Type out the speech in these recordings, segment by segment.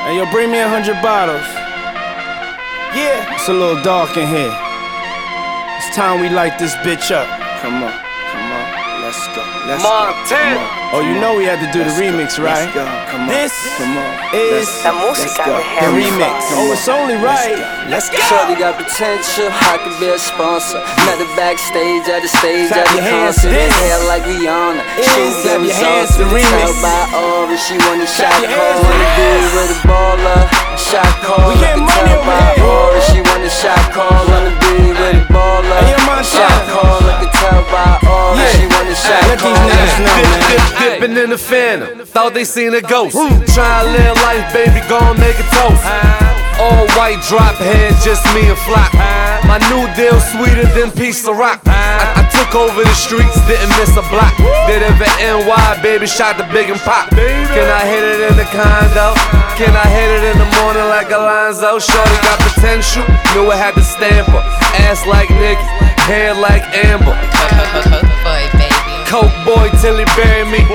Hey, yo, bring me 100 bottles. Yeah, it's a little dark in here. It's time we light this bitch up. Come on, let's go. Montana. Oh, you know we had to do the remix, right? Let's go. Come on. This Come on. is La música de the Harry remix. Fraud. Oh, it's only right. Let's go. Shorty got potential, I could be a sponsor. Met her backstage at the stage Clap at the your hands concert. to this. Hair like Rihanna. Shoes Clap that your was hands off to to remix. tell by Aura. She wanna shot your call. hands to Wanna be this. with a baller. Shot call. We getting I money could tell over by here. Aura. She wanna shot call. Wanna be with a baller. Hey, yo, Montana. Shot call. I could tell by Aura. Yeah. She wanna shot Let call. these niggas know, man. Dipping in the phantom, thought they seen a ghost. Try to live life, baby, gon' make a toast. All white drop head, just me and Flop. My new deal sweeter than piece of rock. I took over the streets, didn't miss a block. Did it for NY, baby, shot the big and pop. Can I hit it in the condo? Can I hit it in the morning like Alonzo? Shorty got potential, knew I had to stamp her. Ass like Nicki, hair like Amber. Boy, baby. Coke boy till he bury me.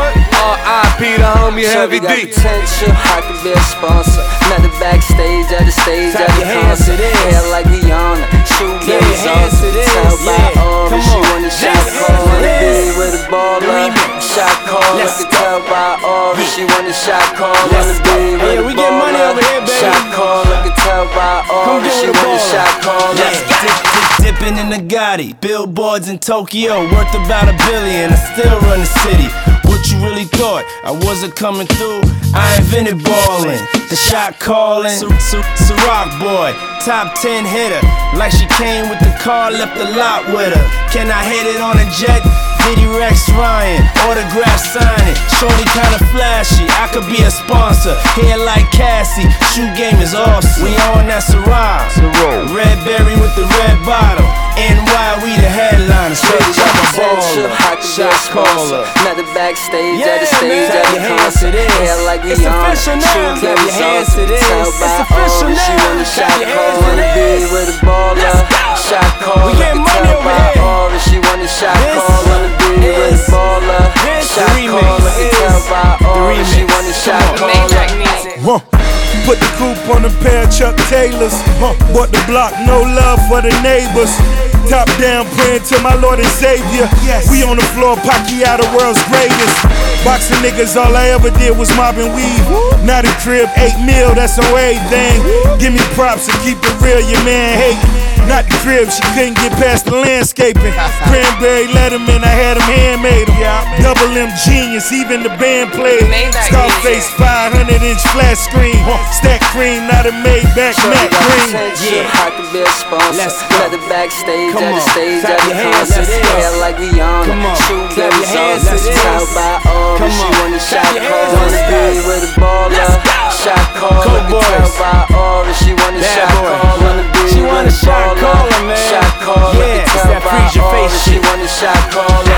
R.I.P. the homie Heavy Shorty got D. potential, I could be a sponsor. Met her backstage at the stage Clap at the your hands to concert. this. Hair like Rihanna, shoe Yeah, that was hands off to this. tell by Yeah, Aura. come She on. wanna This, shot call, hands to wanna be this. with a baller. Remix. Shot call, I Let's could go. tell by Aura. She wanna shot call, Let's wanna go. be Hey, with a we get money baller. over here, baby. Shot call, I could tell by Aura. get She with a wanna baller. shot call. Let's go. Dipping in the Gotti, billboards in Tokyo, worth about $1 billion. I still run the city. What you really thought? I wasn't coming through. I invented ballin', the shot calling. Ciroc boy, top 10 hitter. Like she came with the car, left the lot with her. Can I hit it on a jet? Diddy Rex Ryan, autograph signing. Shorty kinda flashy, I could be a sponsor. Hair like Cassie, shoe game is awesome. We on that Ciroc, red berry with the red bottle. NY, we the headliners. Shorty Straight got up a potential, baller, I could be a shot sponsor. caller. Met her backstage Yeah, at the stage man. at Clap the your hands to concert. this. Hair like It's Rihanna, official now. shoes Clap that your was hands off to this. tell by It's official Aura. She now. wanna Clap shot your call, hands to wanna be this. with a baller. Shot call, We getting I could money tell over by here. Aura. She wanna shot This call, wanna be with is- a baller. this Shot remix call, I could tell is by the Aura. She remix. wanna shot Come on. call. Maybach music. Put the coupe on a pair of Chuck Taylors. Bought the block, no love for the neighbors. Top down, praying to my Lord and Savior. We on the floor, Pacquiao, world's greatest. Boxing niggas, all I ever did was mob and weed. Now the crib, 8 mil, that's on everything. Give me props and keep it real, your man hating. Not the crib, she couldn't get past the landscaping. Cranberry Letterman, I had him handmade him. Double M genius, even the band played. Maybach Scarface, music. 500-inch flat screen. Stack cream, not a Maybach, Shorty Mac got green. potential, Yeah. I could be a sponsor. Let's go. Met her backstage Come at the on. stage Clap at the your hands to concert. this. Hair like Rihanna, Come on. shoes Clap that your was hands off to this. tell by Aura. Come She on. wanna Clap shot your call, hands to wanna this. be with a baller. Shot call, Coke I could boys. tell by Aura. She wanna Bad shot boy. call, wanna be She with wanna a shot baller. caller, man. Shot call, I Yeah, could it's tell that by freeze your Aura. face She shit. wanna shot call,